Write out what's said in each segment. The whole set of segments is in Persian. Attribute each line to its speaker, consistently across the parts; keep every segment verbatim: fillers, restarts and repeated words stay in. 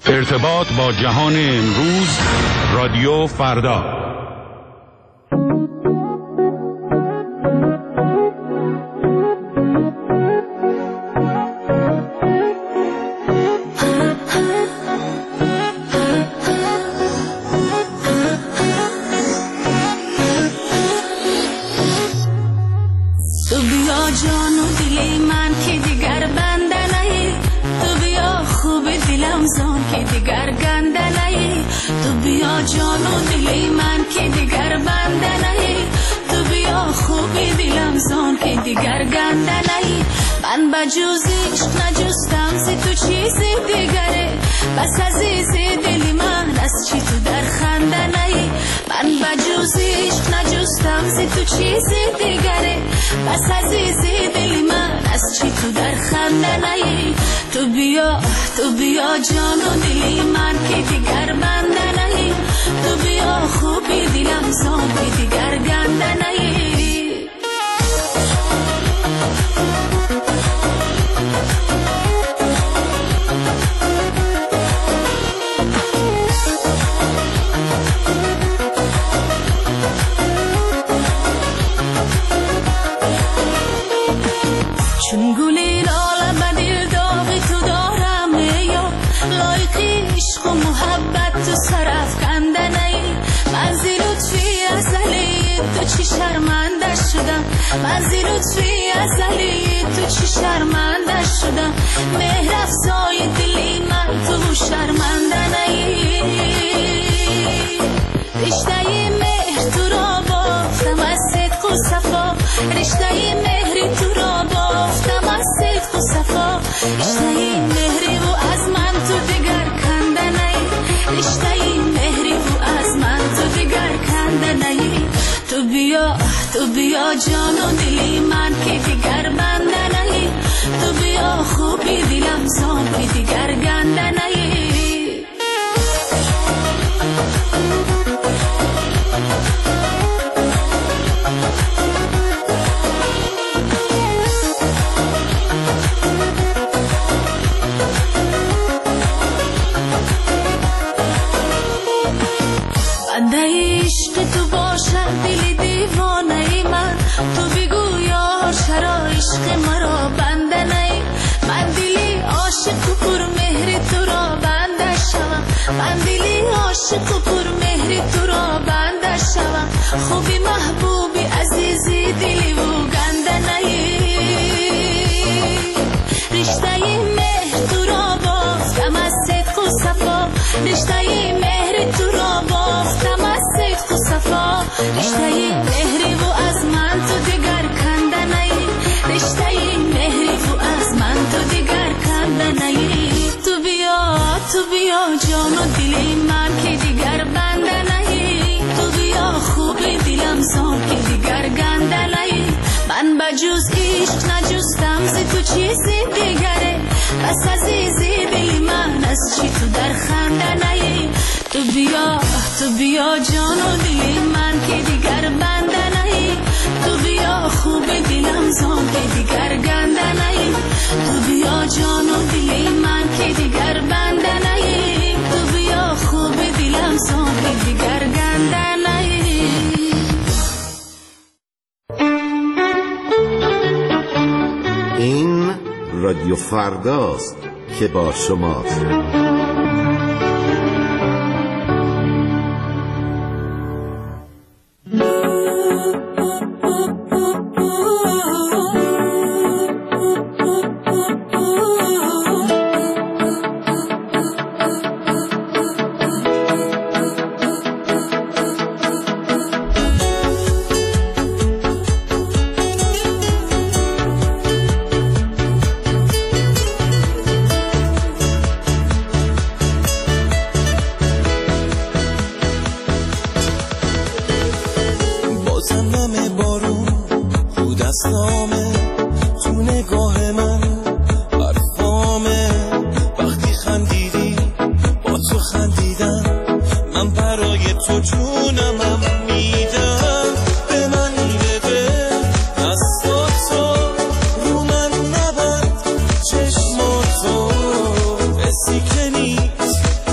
Speaker 1: ارتباط با جهان امروز، رادیو فردا.
Speaker 2: تو بیا جان و دل من که دیگر بنده نهی، تو بیا خوب دلم زان که دیگر گنده نهی، تو بیا جان و دل من که دیگر بنده نهی، تو بیا خوب دلم زان که دیگر گنده نهی. من بجز عشق نجستم زی تو چیزی دیگره، بس عزیز دل من از چی تو در خنده نهی. من بجز عشق نجستم زی تو چیزی دیگره، بس عزیز دل من از چی تو در خنده نهی. تو بیا تو بیا جان و دل من که دیگر بنده نهی، تو بیا خوبی دلم زان که دیگر گنده نهی. چون گلی لاله به دل داغی تو دارم یا لایقی عشق و محبت تو سرف کنده نهی. من زی لطفی ازلی تو چی شرمنده شدم، من زی لطفی ازلی تو چی شرمنده شدم. مهر افزای دلی من تو شرمنده نهی. رشته مهر تو را بافتم از صدق و صفا، رشته مهری تو را بافتم از صدق و صفا. رشته مهری و از من تو دیگر کنده نهی، رشته مهری و از من تو دیگر کنده نهی. تو بیا تو بیا جان و دلی من که دیگر بنده نهی، تو بیا خوبی دلم زان که دیگر گنده نهی. بنده عشق تو باشد دل دیوانه من، تو بگو یار چرا عشق مرا بنده نهی. من دلی عاشق و پر مهر تو را بنده شوم، من دلی عاشق و پر مهر تو را بنده شوم. خوبی محبوبی عزیزی دلی و گنده نهی. رشته مهر تو را بافتم از صدق و صفا، رشته مهر تو را بافتم از صدق و صفا. رشته مهری و از من تو دیگر کنده نهی، رشته مهری و از من تو دیگر کنده نهی. تو بیا تو بیا جان و دل من که دیگر بنده نهی، تو بیا خوب دلم زان که دیگر گنده نهی. من بجز عشق نجستم زی تو چیزی دیگره، بس عزیزی دل من از چی تو در خنده نهی. تو بیا تو بیا جان و دل من که دیگر بنده نهی، تو بیا خوب دلم زان که دیگر گنده نهی. تو بیا جان و دل من که دیگر بنده نهی، تو بیا خوب دلم زان که دیگر گنده نهی.
Speaker 3: این رادیو فرداست که با شماست.
Speaker 4: کسی که نیست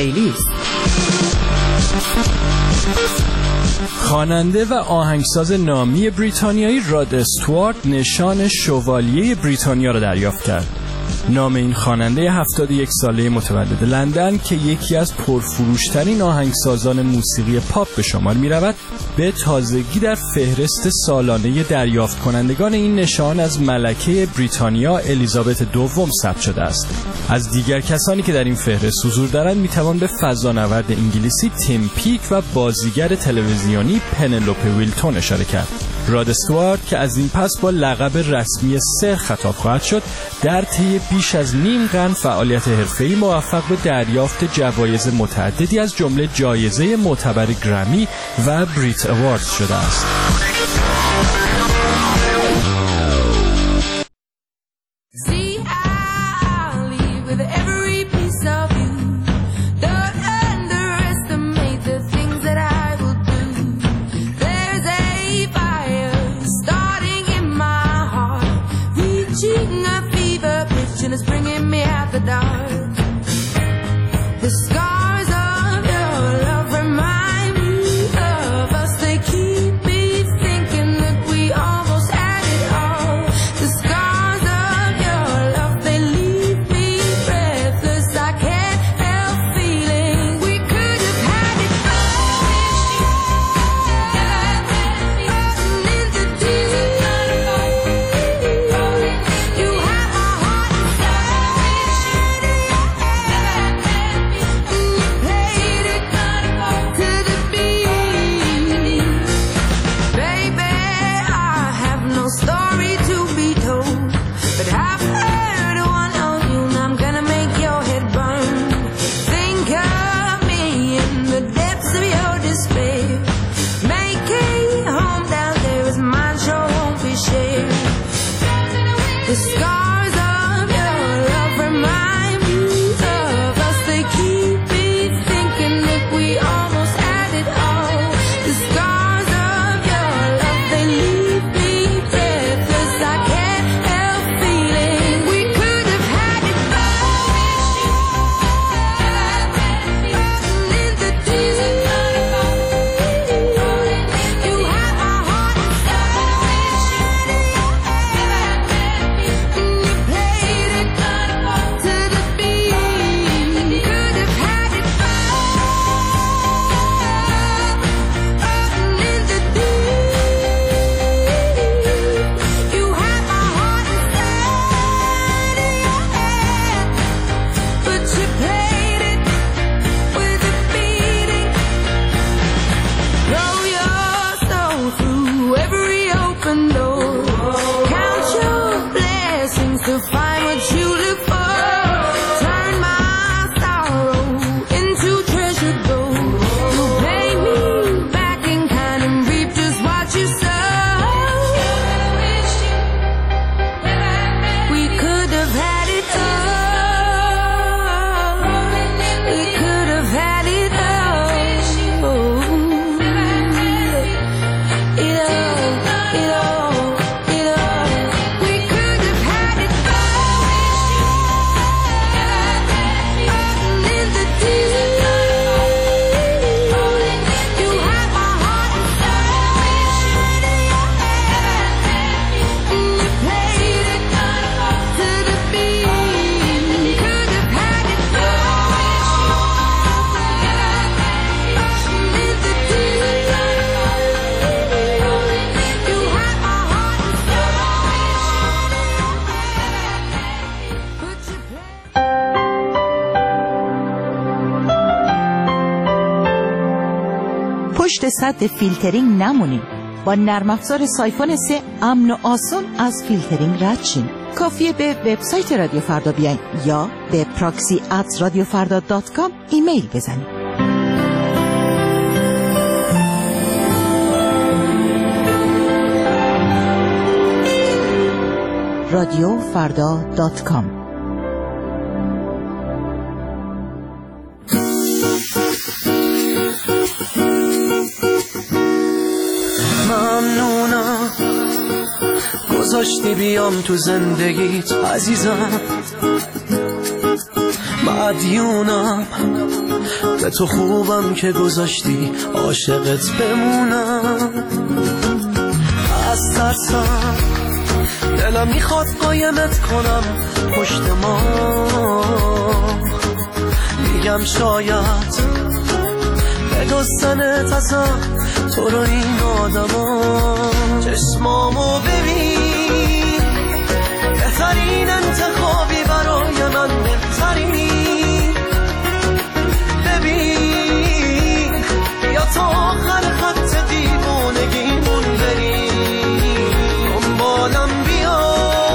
Speaker 4: پلیلیست.
Speaker 5: خواننده و آهنگساز نامی بریتانیایی راد استوارت نشان شوالیه بریتانیا را دریافت کرد. نام این خواننده هفتاد و یک ساله متولد لندن که یکی از پرفروشترین آهنگسازان موسیقی پاپ به شمار می رود، به تازگی در فهرست سالانه دریافت کنندگان این نشان از ملکه بریتانیا الیزابت دوم ثبت شده است. از دیگر کسانی که در این فهرست حضور دارند می توان به فضانورد انگلیسی تیم پیک و بازیگر تلویزیونی پنلوپه ویلتون اشاره کرد. راد استوارت که از این پس با لقب رسمی سر خطاب خواهد شد، در طی بیش از نیم قرن فعالیت حرفه‌ای موفق به دریافت جوایز متعددی از جمله جایزه معتبر گرمی و بریت اواردز شده است.
Speaker 6: The scars of your love remind me of us. They keep me thinking that we almost had it all. The scars of your love, they leave me breathless. I can't help feeling we could have had it all. In the deep, you have my heart inside. Played it to the beat. Baby, I have no story to be told, but I've heard one of you, and I'm gonna make your head burn. Think of me in the depths of your despair. Make a home down there as mine sure won't be shared. The scars of your love remind me of us. They keep me thinking that we almost had it all. The scars of your love, they leave me breathless. I can't help feeling we could have had it all. In the deep, you have my heart inside. You played it to the beat. Could have had it all. In the deep, you have my heart inside. But you played it with a beating. Throw your soul through every open door. Count your blessings to find what you look for. Turn my sorrow into treasured gold. You pay me back in kind and reap just what you sow. We could have had it all. We could have had it all. It all, it all, it all. We could have had it all. In the deep, you have my heart inside. You played it to the beat. Could have had it all. In the deep, you have my heart inside. But you
Speaker 4: پشت سد فیلترینگ نمونید. با نرم افزار سایفون سه امن و آسان از فیلترینگ رد شین. کافیه به وبسایت رادیو فردا بیاین یا به پراکسی ات رادیو فردا دات کام ایمیل بزنید. رادیو فردا دات کام.
Speaker 7: ممنونم گذاشتی بیام تو زندگیت عزیزم. مدیونم به تو خوبم که گذاشتی عاشقت بمونم. از ترسم دلم میخواد قایمت کنم پشت ما، میگم شاید بدزدنت ازم تو رو این آدما. چشمامو ببین بهترین انتخابی برای من، بهترین. ببین یا تا آخر خط دیوونگیمون بریم، دنبالم بیا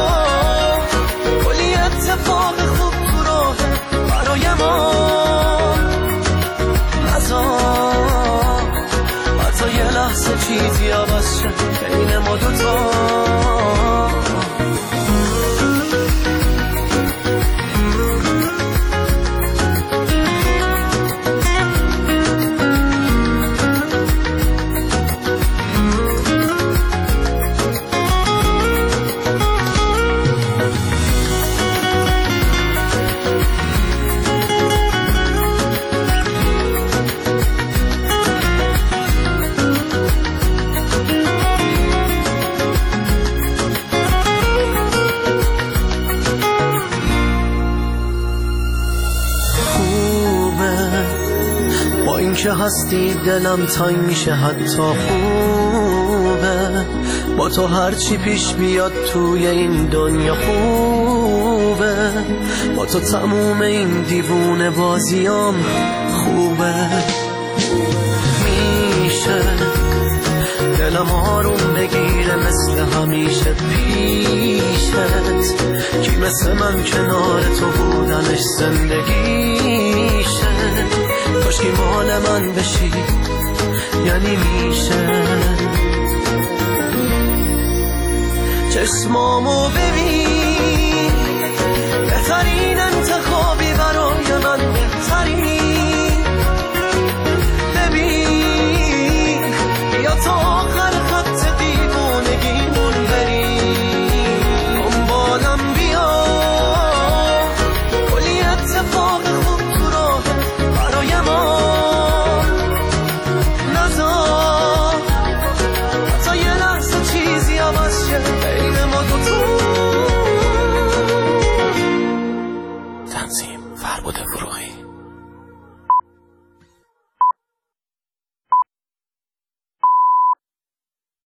Speaker 7: کلی اتفاق خوب تو راه برای ما. نزار حتی یه لحظه چیزی عوض شد بین ما دوتا. که هستی دلم تنگ میشه حتی خوبه، با تو هرچی پیش بیاد توی این دنیا خوبه، با تو تموم این دیوونه بازیام خوبه. میشه دلم آروم بگیره مثل همیشه پیشت، کی مثل من کنار تو بودنش زندگیشه. کاش که مال من بشی یعنی میشه. چشمامو ببین